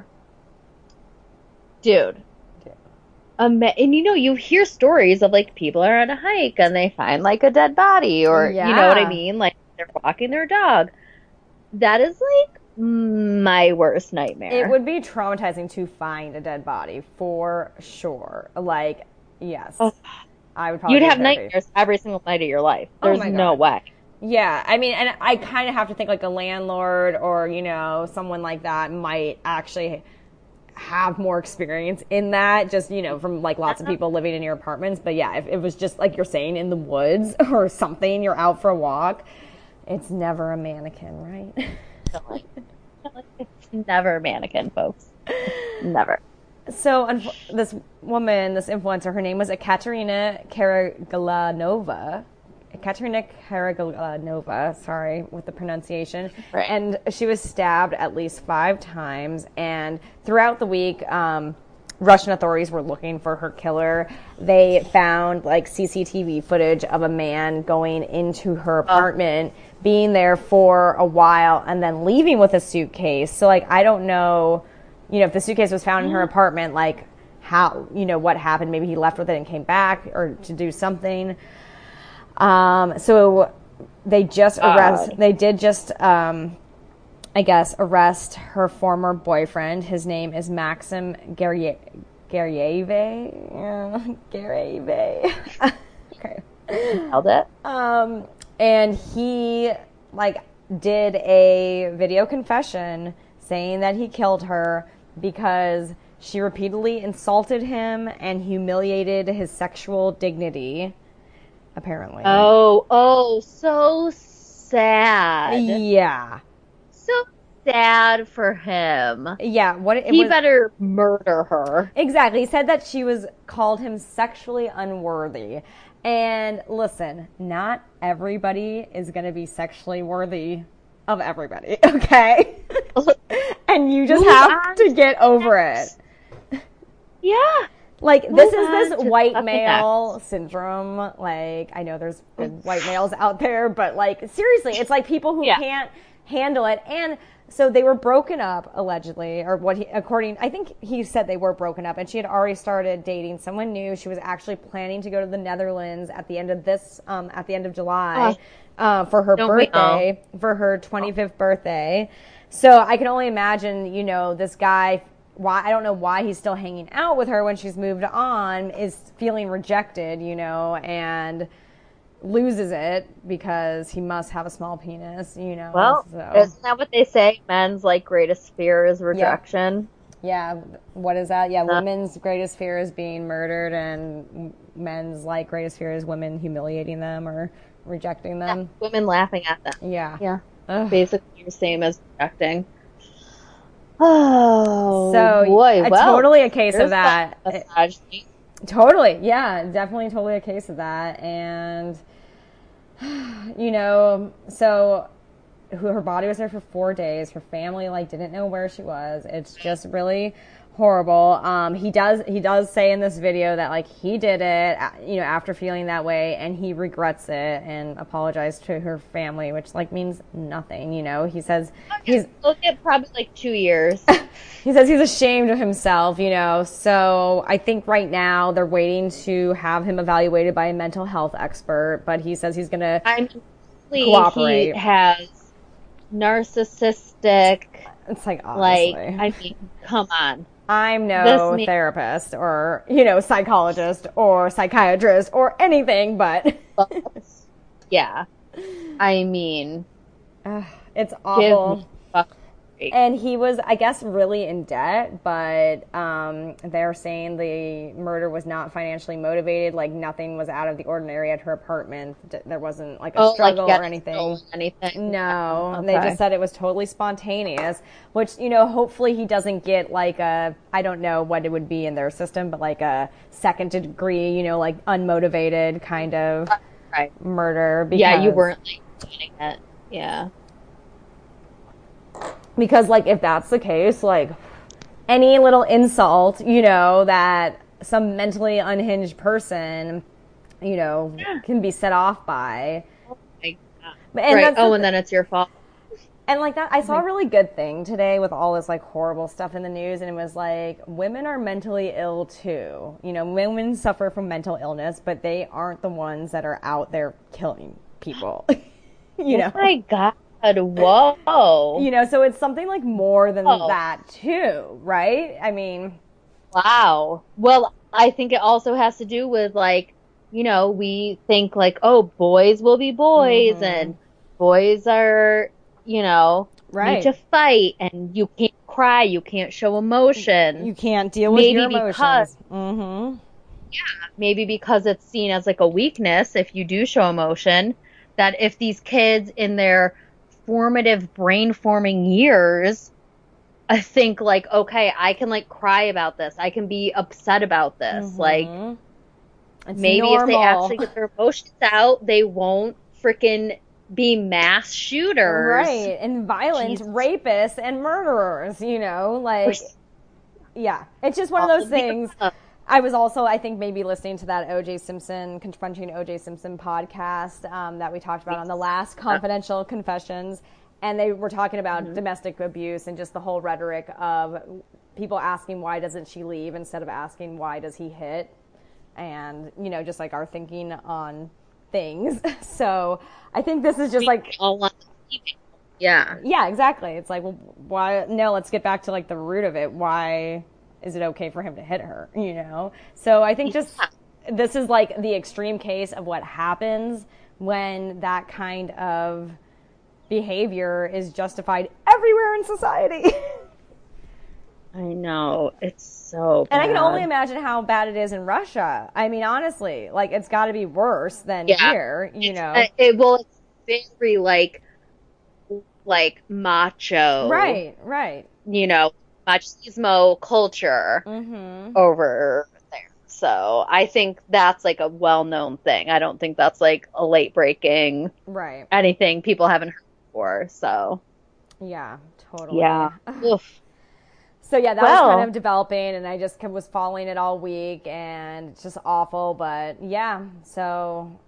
Dude. And you know, you hear stories of like people are on a hike and they find like a dead body or you know what I Yeah. mean? Like they're walking their dog. That is like my worst nightmare. It would be traumatizing to find a dead body for sure. Like, yes. Ugh. I would probably You'd be have therapy. nightmares every single night of your life. Oh There's my no God. way. Yeah, I mean, and I kind of have to think like a landlord or, you know, someone like that might actually have more experience in that, just, you know, from like lots of people living in your apartments. But yeah, if it was just like you're saying in the woods or something, you're out for a walk, it's never a mannequin, right? It's never a mannequin, folks. Never. So this woman, this influencer, her name was Ekaterina Karagelanova. Ekaterina Karagelanova, sorry with the pronunciation. Right. And she was stabbed at least 5 times. And throughout the week, Russian authorities were looking for her killer. They found like CCTV footage of a man going into her apartment, being there for a while, and then leaving with a suitcase. So like, I don't know, you know, if the suitcase was found in her apartment, like how, you know, what happened. Maybe he left with it and came back or to do something. So they just I guess, arrest her former boyfriend. His name is Maxim Garyev. Garyev. Okay. Held it. And he like did a video confession saying that he killed her because she repeatedly insulted him and humiliated his sexual dignity, apparently. Oh, so sad. Yeah. So sad for him. Yeah, He better murder her. Exactly. He said that she called him sexually unworthy. And listen, not everybody is going to be sexually worthy of everybody, okay? And you just have to get over it. Yeah. Like, this is this on to white fucking male syndrome. Like, I know there's good white males out there, but like, seriously, it's like people who can't handle it. And so they were broken up, allegedly, or I think he said they were broken up, and she had already started dating someone new. She was actually planning to go to the Netherlands at the end of July, for her birthday, for her 25th birthday. So I can only imagine, you know, this guy, I don't know why he's still hanging out with her when she's moved on, is feeling rejected, you know, and loses it because he must have a small penis, you know. Well, so. Isn't that what they say? Men's like greatest fear is rejection. Yeah. What is that? Yeah, women's greatest fear is being murdered, and men's like greatest fear is women humiliating them or rejecting them. Yeah, women laughing at them. Yeah. Yeah. Ugh. Basically the same as rejecting. Oh, so boy. Totally a case of that. Misogyny. Totally. Yeah, definitely totally a case of that. And, you know, so her body was there for 4 days. Her family, like, didn't know where she was. It's just really horrible. He does say in this video that, like, he did it, you know, after feeling that way, and he regrets it and apologized to her family, which, like, means nothing, you know. He says He'll get probably, like, 2 years. He says he's ashamed of himself, you know. So I think right now they're waiting to have him evaluated by a mental health expert, but he says he's going to cooperate. He has narcissistic. It's like, obviously. Like, I mean, come on. I'm no therapist or, psychologist or psychiatrist or anything, but yeah. I mean, it's awful. Give me fucking break. And he was, I guess, really in debt, but they're saying the murder was not financially motivated. Like, nothing was out of the ordinary at her apartment. There wasn't, like, a struggle or anything. No. Okay. They just said it was totally spontaneous, which, hopefully he doesn't get, like, I don't know what it would be in their system, but, like, a second degree, like, unmotivated kind of murder. Because, yeah, you weren't, like, planning it. Yeah. Because, like, if that's the case, like, any little insult, that some mentally unhinged person, can be set off by. Oh my God. And then it's your fault. And, like, that, I saw a really good thing today with all this, like, horrible stuff in the news, and it was, like, women are mentally ill, too. Women suffer from mental illness, but they aren't the ones that are out there killing people. Oh my God. Whoa. So it's something like more than that too, right? I mean, wow. Well, I think it also has to do with, like, we think, like, oh, boys will be boys and boys are, need to fight, and you can't cry, you can't show emotion. You can't deal with your emotions. Maybe because it's seen as, like, a weakness if you do show emotion, that if these kids in their formative brain forming years, I think, like, okay, I can, like, cry about this. I can be upset about this. Like, it's maybe normal. If they actually get their emotions out, they won't freaking be mass shooters. Right. And violent rapists and murderers, like, yeah. It's just one of those things. I was also, I think, maybe listening to that Confronting O.J. Simpson podcast that we talked about on the last Confidential Confessions. And they were talking about domestic abuse and just the whole rhetoric of people asking, why doesn't she leave, instead of asking, why does he hit? And, just like our thinking on things. So I think this is just like... Yeah. Yeah, exactly. It's like, well, why? No, let's get back to, like, the root of it. Why is it okay for him to hit her, So I think this is, like, the extreme case of what happens when that kind of behavior is justified everywhere in society. I know. It's so bad. And I can only imagine how bad it is in Russia. I mean, honestly, like, it's got to be worse than here, It's very, like macho. Right. Machismo culture over there. So I think that's, like, a well-known thing. I don't think that's, like, a late-breaking anything people haven't heard before. So yeah, totally. Yeah. Oof. So yeah, that was kind of developing, and I just was following it all week, and it's just awful. But yeah, so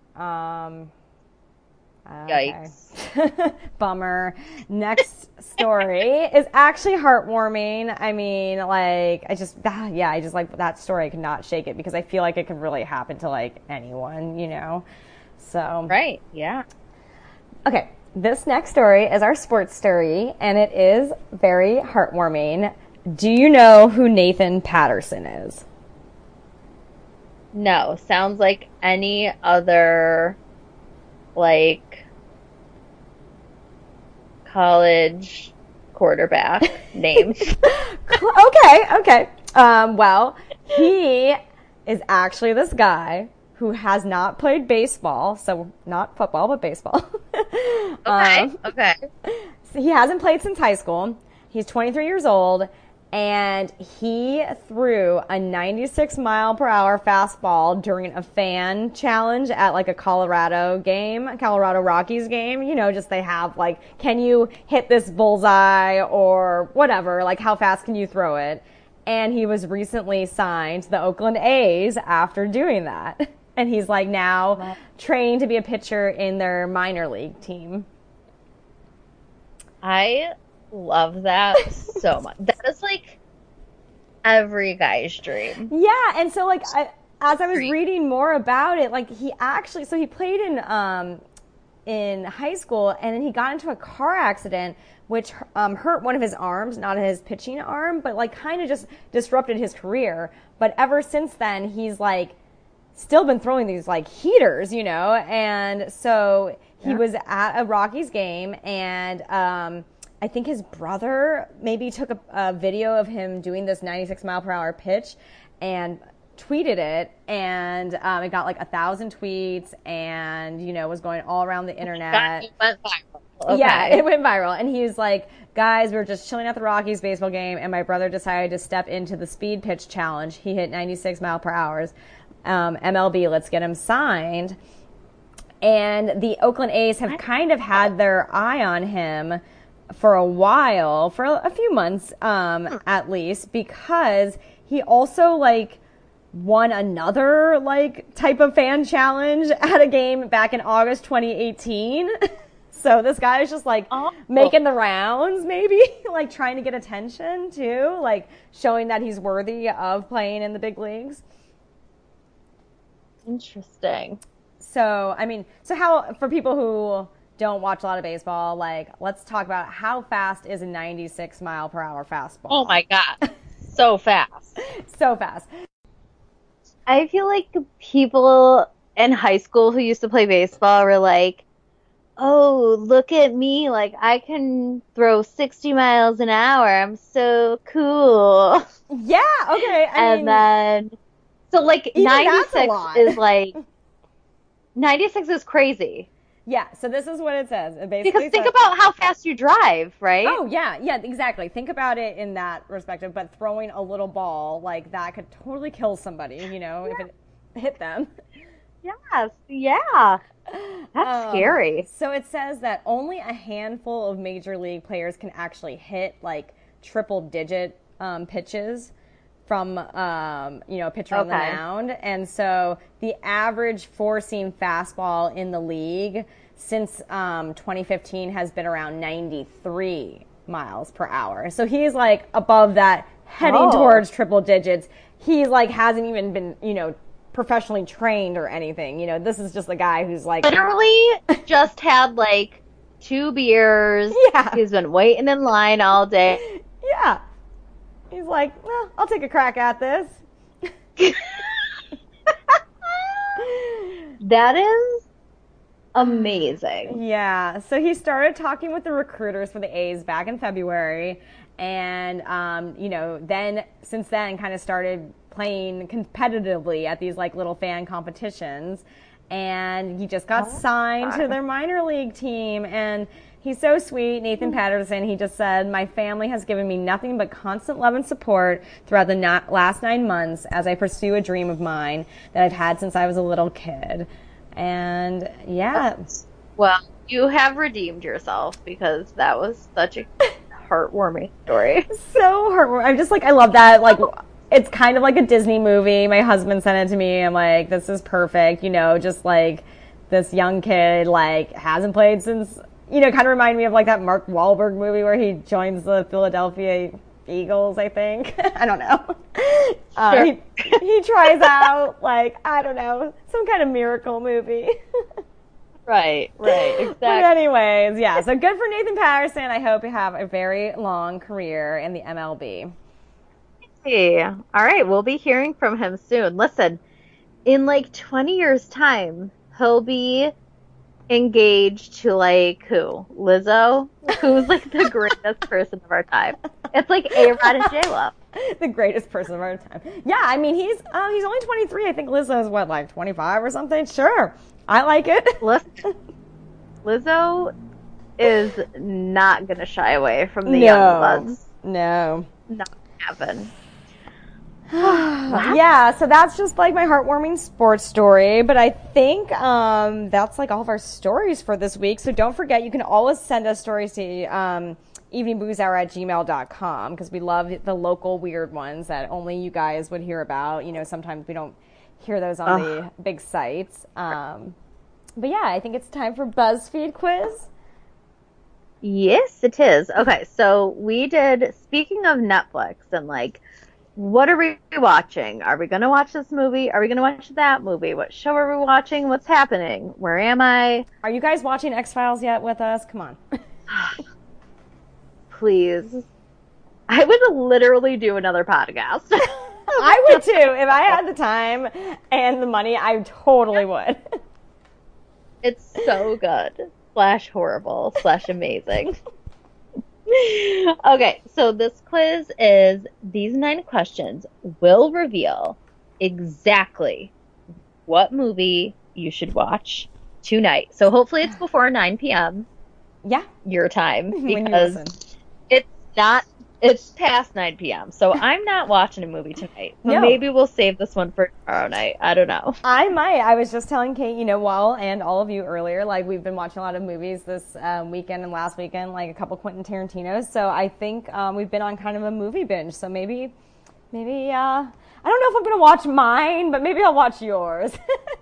yikes. Bummer. Next story is actually heartwarming. I mean, like, I just like that story. I could not shake it because I feel like it could really happen to, like, anyone, So right, yeah. Okay, this next story is our sports story, and it is very heartwarming. Do you know who Nathan Patterson is? No, sounds like any other, like, college quarterback name. Okay. Well, he is actually this guy who has not played baseball, so not football, but baseball. Okay. So he hasn't played since high school. He's 23 years old, and he threw a 96-mile-per-hour fastball during a fan challenge at, like, a Colorado Rockies game. Just they have, like, can you hit this bullseye or whatever, like, how fast can you throw it? And he was recently signed to the Oakland A's after doing that. And he's, like, now trained to be a pitcher in their minor league team. I love that so much. That is, like, every guy's dream. Yeah, and so, like, as I was reading more about it, like, he played in high school, and then he got into a car accident which hurt one of his arms, not his pitching arm, but like kind of just disrupted his career. But ever since then, he's like still been throwing these like heaters, you know. And so he was at a Rockies game, and I think his brother maybe took a video of him doing this 96-mile-per-hour pitch and tweeted it, and it got like 1,000 tweets, and you know, was going all around the internet. It went viral. Okay. Yeah, it went viral, and he's like, guys, we were just chilling at the Rockies baseball game, and my brother decided to step into the speed pitch challenge. He hit 96 mile per hour. MLB, let's get him signed. And the Oakland A's have kind of had their eye on him for a while, for a few months at least, because he also like won another like type of fan challenge at a game back in August 2018. So this guy is just like making the rounds, maybe like trying to get attention too, like showing that he's worthy of playing in the big leagues. Interesting. So, I mean, so how, for people who don't watch a lot of baseball, like, let's talk about how fast is a 96-mile-per-hour fastball. Oh my God. So fast. So fast. I feel like people in high school who used to play baseball were like, oh, look at me. Like, I can throw 60 miles an hour. I'm so cool. Yeah, okay. I mean, then, so like 96 is like, 96 is crazy. Yeah, so this is what it says. It basically because think about how fast you drive, right? Oh, yeah, exactly. Think about it in that perspective, but throwing a little ball, like, that could totally kill somebody, you know, if it hit them. Yes, yeah. That's scary. So it says that only a handful of major league players can actually hit, like, triple-digit pitches from, you know, a pitcher on the mound. And so the average four-seam fastball in the league since 2015 has been around 93 miles per hour. So he's, like, above that, heading towards triple digits. He's, like, hasn't even been, you know, professionally trained or anything. You know, this is just a guy who's, like... literally just had, like, 2 beers. Yeah. He's been waiting in line all day. Yeah. He's like, well, I'll take a crack at this. That is amazing. Yeah. So he started talking with the recruiters for the A's back in February. And, you know, then, since then, kind of started playing competitively at these, like, little fan competitions. And he just got signed to their minor league team. And he's so sweet, Nathan Patterson. He just said, my family has given me nothing but constant love and support throughout the last 9 months as I pursue a dream of mine that I've had since I was a little kid. And, yeah. Well, you have redeemed yourself because that was such a heartwarming story. So heartwarming. I'm just like, I love that. Like, it's kind of like a Disney movie. My husband sent it to me. I'm like, this is perfect. You know, just like this young kid, like, hasn't played since, you know, kind of remind me of like that Mark Wahlberg movie where he joins the Philadelphia Eagles, I think. I don't know. Sure. He tries out, like, I don't know, some kind of miracle movie. Right, exactly. But anyways, yeah, so good for Nathan Patterson. I hope you have a very long career in the MLB. Hey, all right, we'll be hearing from him soon. Listen, in like 20 years' time, he'll be engaged to like who? Lizzo? Who's like the greatest person of our time? It's like A-Rod and J-Lo. The greatest person of our time. Yeah, I mean, he's only 23. I think Lizzo's what, like 25 or something? Sure. I like it. Listen, Lizzo is not going to shy away from the young bloods. No. Not happen. Yeah, so that's just like my heartwarming sports story, but I think that's like all of our stories for this week. So don't forget, you can always send us stories to eveningboozehour@gmail.com because we love the local weird ones that only you guys would hear about. You know, sometimes we don't hear those on the big sites. But yeah, I think it's time for BuzzFeed quiz. Yes, it is. Okay, so we did, speaking of Netflix and like what are we watching? Are we going to watch this movie? Are we going to watch that movie? What show are we watching? What's happening? Where am I? Are you guys watching X-Files yet with us? Come on. Please. I would literally do another podcast. I would too. If I had the time and the money, I totally would. It's so good. / horrible / amazing. Okay, so this quiz is these 9 questions will reveal exactly what movie you should watch tonight. So hopefully it's before 9 p.m. Yeah. Your time, because it's past 9 p.m. So I'm not watching a movie tonight. So maybe we'll save this one for tomorrow night. I don't know. I might. I was just telling Kate, and all of you earlier, like we've been watching a lot of movies this weekend and last weekend, like a couple Quentin Tarantino's. So I think we've been on kind of a movie binge. So maybe I don't know if I'm going to watch mine, but maybe I'll watch yours.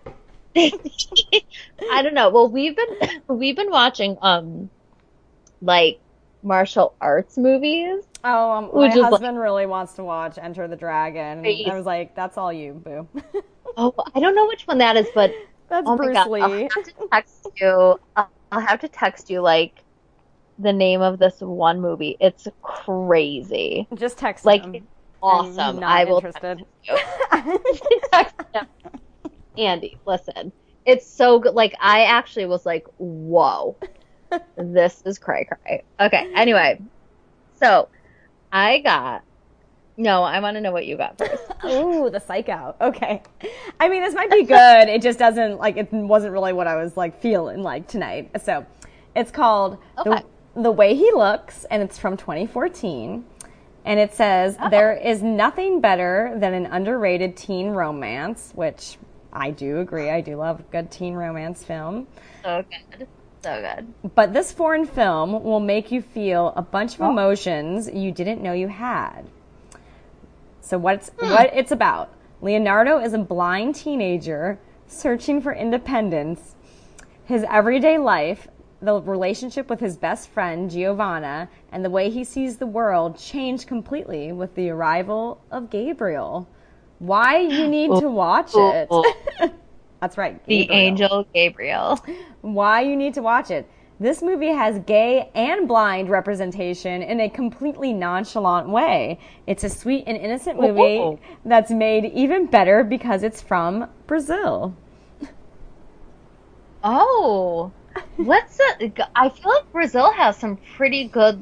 I don't know. Well, we've been watching like martial arts movies. Oh, my husband really wants to watch Enter the Dragon. I was like, that's all you, boo. Oh, I don't know which one that is, but that's Bruce Lee. I'll have to text you like the name of this one movie. It's crazy. Just text him. It's awesome. I will interested. Text him. Andy, listen. It's so good. Like, I actually was like, whoa. This is cray. Okay, anyway. So, I want to know what you got first. Ooh, the Psych Out. Okay. I mean, this might be good. It just doesn't, it wasn't really what I was, feeling like tonight. So, it's called The Way He Looks, and it's from 2014. And it says, there is nothing better than an underrated teen romance, which I do agree. I do love a good teen romance film. So good. So good. But this foreign film will make you feel a bunch of emotions you didn't know you had. So what it's about. Leonardo is a blind teenager searching for independence. His everyday life, the relationship with his best friend, Giovanna, and the way he sees the world change completely with the arrival of Gabriel. Why you need to watch it. That's right. Gabriel. The angel Gabriel. Why you need to watch it. This movie has gay and blind representation in a completely nonchalant way. It's a sweet and innocent movie that's made even better because it's from Brazil. Oh. I feel like Brazil has some pretty good,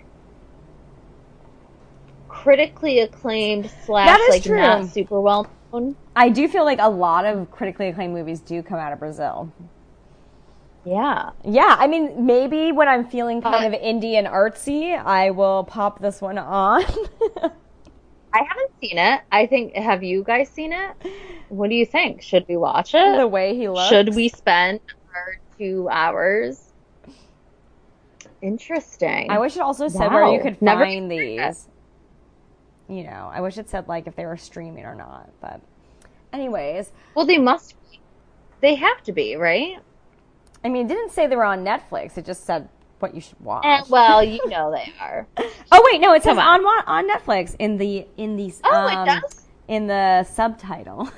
critically acclaimed / not super well known. I do feel like a lot of critically acclaimed movies do come out of Brazil. Yeah. Yeah, I mean, maybe when I'm feeling kind of indie and artsy, I will pop this one on. I haven't seen it. Have you guys seen it? What do you think? Should we watch it? The Way He Looks. Should we spend our 2 hours? Interesting. I wish it also said where you could find these. I wish it said, if they were streaming or not, but anyways. Well, they have to be, right? I mean, it didn't say they were on Netflix. It just said what you should watch. Well, they are. Oh wait, no, it says on Netflix in the it does? In the subtitle.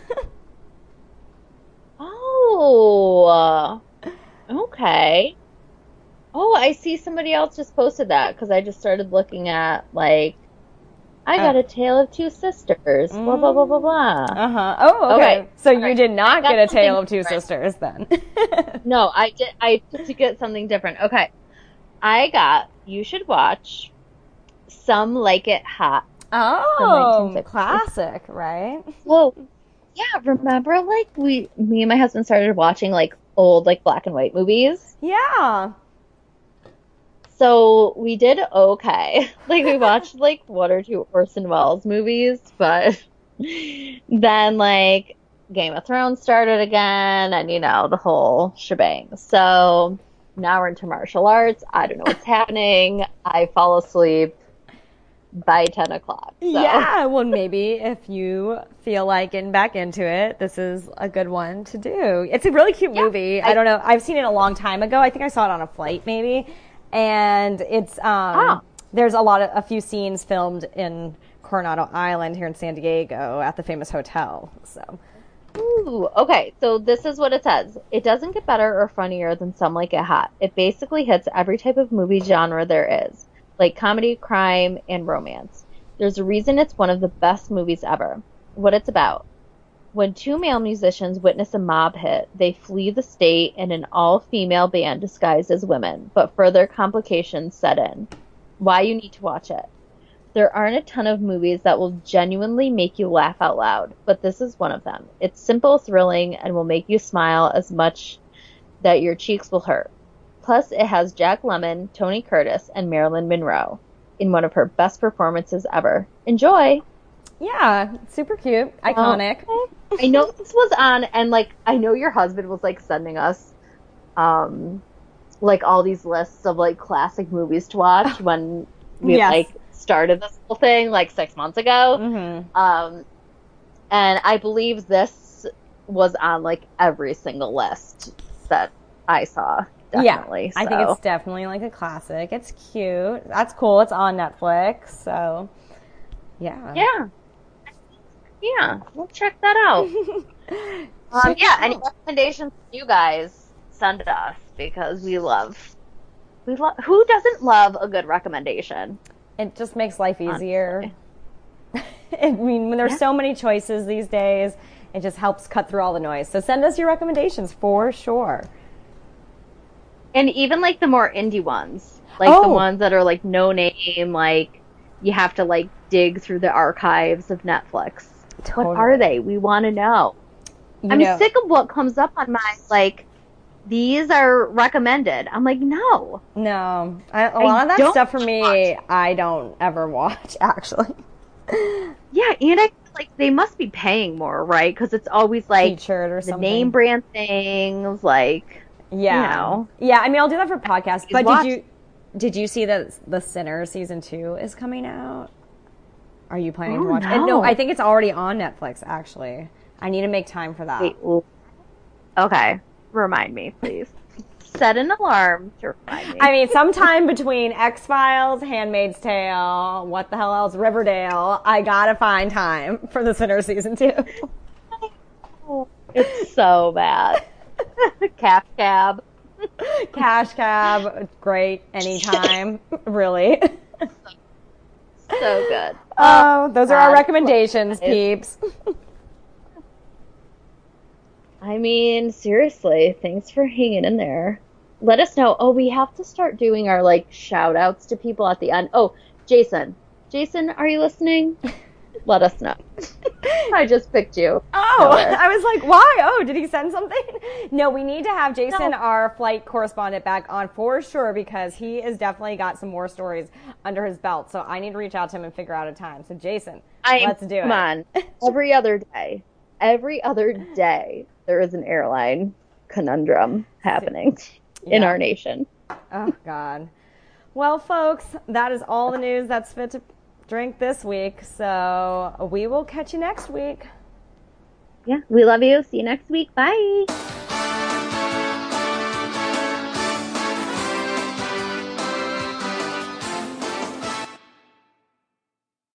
Oh. Okay. Oh, I see somebody else just posted that because I just started looking at I got A Tale of Two Sisters. Blah, blah, blah, blah, blah. Uh-huh. Oh, okay. So you did not get A Tale of Two Sisters then. No, I did. I did to get something different. Okay. You should watch Some Like It Hot. Oh, classic, right? Well, yeah, remember me and my husband started watching old black and white movies? Yeah. So we did okay. We watched 1 or 2 Orson Welles movies, but then Game of Thrones started again and the whole shebang. So now we're into martial arts. I don't know what's happening. I fall asleep by 10 o'clock. So. Yeah, well maybe if you feel like getting back into it, this is a good one to do. It's a really cute movie. I don't know. I've seen it a long time ago. I think I saw it on a flight maybe. And it's there's a few scenes filmed in Coronado Island here in San Diego at the famous hotel. So, Ooh, okay, so this is what it says. It doesn't get better or funnier than Some Like It Hot. It basically hits every type of movie genre there is, like comedy, crime, and romance. There's a reason it's one of the best movies ever. What it's about. When two male musicians witness a mob hit, they flee the state in an all-female band disguised as women, but further complications set in. Why you need to watch it. There aren't a ton of movies that will genuinely make you laugh out loud, but this is one of them. It's simple, thrilling, and will make you smile as much that your cheeks will hurt. Plus, it has Jack Lemmon, Tony Curtis, and Marilyn Monroe in one of her best performances ever. Enjoy! yeah, super cute, iconic. I know this was on, and like I know your husband was like sending us, like all these lists of like classic movies to watch when we Yes. like started this whole thing like 6 months ago. Mm-hmm. And I believe this was on like every single list that I saw. Definitely. Yeah, I think it's definitely like a classic. It's cute. That's cool. It's on Netflix, so yeah. Yeah, we'll check that out. Yeah, any recommendations you guys send us because we love who doesn't love a good recommendation? It just makes life easier. I mean, when there's so many choices these days, it just helps cut through all the noise. So send us your recommendations for sure. And even like the more indie ones, like the ones that are like no name, like you have to like dig through the archives of Netflix. Totally. What are they? We want to know. I'm sick of what comes up on my like. These are recommended. I'm like, no. No, a lot of that stuff for me, I don't ever watch actually. Yeah, and I feel like they must be paying more, right? Because it's always like Featured or the something. name brand things, like Yeah, you know. yeah. I mean, I'll do that for podcasts. But watch- did you see that The Sinner season 2 is coming out? Are you planning to watch it? no. No, I think it's already on Netflix. Actually, I need to make time for that. Wait, okay, remind me, please. Set an alarm to remind me. I mean, sometime between X-Files, Handmaid's Tale, what the hell else, Riverdale, I gotta find time for The Sinner season 2. It's so bad. Cash Cab. Cash Cab, great, anytime, really. So good. Oh, those are our God. recommendations, peeps. I mean, seriously, thanks for hanging in there. Let us know. Oh, we have to start doing our like shout outs to people at the end. Oh, Jason. Jason, are you listening? Let us know. I just picked you. Oh, I was like, why? Oh, did he send something? No, we need to have Jason, our flight correspondent, back on for sure because he has definitely got some more stories under his belt. So I need to reach out to him and figure out a time. So Jason, let's do it. Come on. Every other day, there is an airline conundrum happening in our nation. Oh, God. Well, folks, that is all the news that's fit to drink this week. So we will catch you next week. Yeah, we love you. See you next week. Bye.